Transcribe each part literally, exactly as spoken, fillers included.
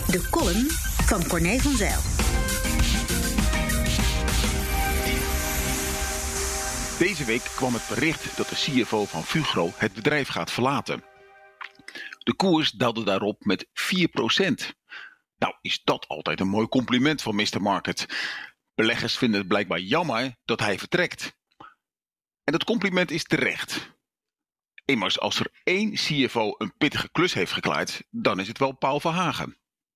De column van Corné van Zijl. Deze week kwam het bericht dat de C F O van Fugro het bedrijf gaat verlaten. De koers daalde daarop met vier procent. Nou, is dat altijd een mooi compliment van mister Market. Beleggers vinden het blijkbaar jammer dat hij vertrekt. En dat compliment is terecht. Immers, als er één C F O een pittige klus heeft geklaard, dan is het wel Paul Verhagen.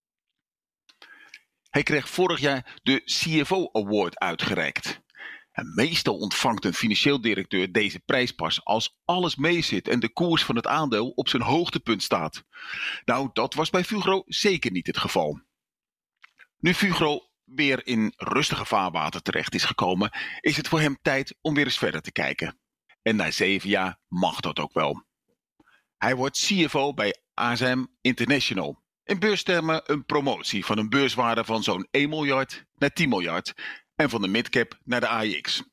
Hij kreeg vorig jaar de C F O Award uitgereikt. En meestal ontvangt een financieel directeur deze prijs pas als alles meezit en de koers van het aandeel op zijn hoogtepunt staat. Nou, dat was bij Fugro zeker niet het geval. Nu Fugro weer in rustige vaarwater terecht is gekomen, is het voor hem tijd om weer eens verder te kijken. En na zeven jaar mag dat ook wel. Hij wordt C F O bij A S M International. In beurstermen een promotie van een beurswaarde van zo'n één miljard naar tien miljard en van de midcap naar de A I X.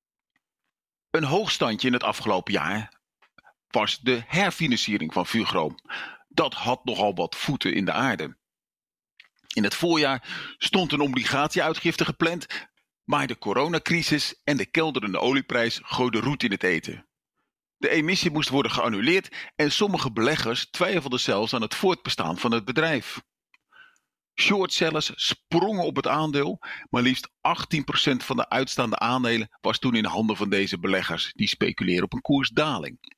Een hoogstandje in het afgelopen jaar was de herfinanciering van Fugro. Dat had nogal wat voeten in de aarde. In het voorjaar stond een obligatieuitgifte gepland, maar de coronacrisis en de kelderende olieprijs gooiden roet in het eten. De emissie moest worden geannuleerd en sommige beleggers twijfelden zelfs aan het voortbestaan van het bedrijf. Shortsellers sprongen op het aandeel, maar liefst achttien procent van de uitstaande aandelen was toen in handen van deze beleggers, die speculeren op een koersdaling.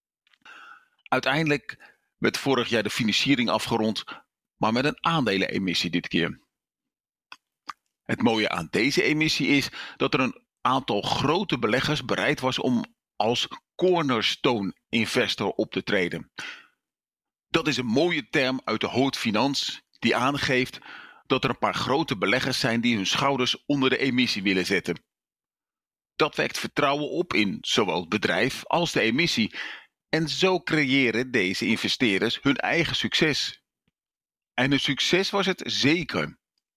Uiteindelijk werd vorig jaar de financiering afgerond, maar met een aandelenemissie dit keer. Het mooie aan deze emissie is dat er een aantal grote beleggers bereid was om als cornerstone investor op te treden. Dat is een mooie term uit de haute finance die aangeeft dat er een paar grote beleggers zijn die hun schouders onder de emissie willen zetten. Dat wekt vertrouwen op in zowel het bedrijf als de emissie. En zo creëren deze investeerders hun eigen succes. En een succes was het zeker.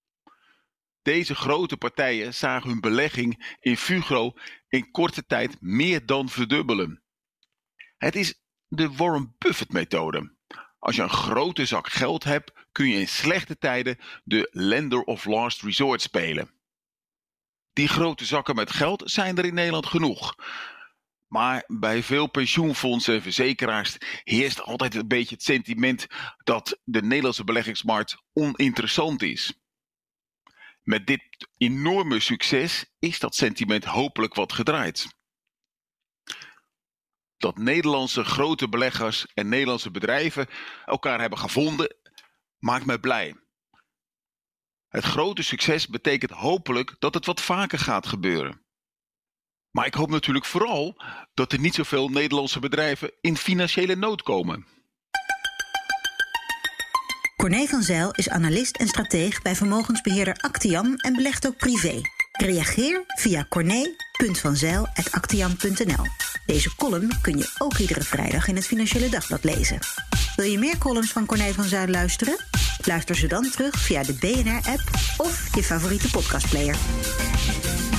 Deze grote partijen zagen hun belegging in Fugro in korte tijd meer dan verdubbelen. Het is de Warren Buffett methode. Als je een grote zak geld hebt, kun je in slechte tijden de lender of last resort spelen. Die grote zakken met geld zijn er in Nederland genoeg. Maar bij veel pensioenfondsen en verzekeraars heerst altijd een beetje het sentiment dat de Nederlandse beleggingsmarkt oninteressant is. Met dit enorme succes is dat sentiment hopelijk wat gedraaid. Dat Nederlandse grote beleggers en Nederlandse bedrijven elkaar hebben gevonden, maakt mij blij. Het grote succes betekent hopelijk dat het wat vaker gaat gebeuren. Maar ik hoop natuurlijk vooral dat er niet zoveel Nederlandse bedrijven in financiële nood komen. Corné van Zijl is analist en strateeg bij vermogensbeheerder Actiam en belegt ook privé. Reageer via corné punt van zijl apenstaartje actiam punt n l. Deze column kun je ook iedere vrijdag in het Financiële Dagblad lezen. Wil je meer columns van Corné van Zijl luisteren? Luister ze dan terug via de B N R-app of je favoriete podcastplayer.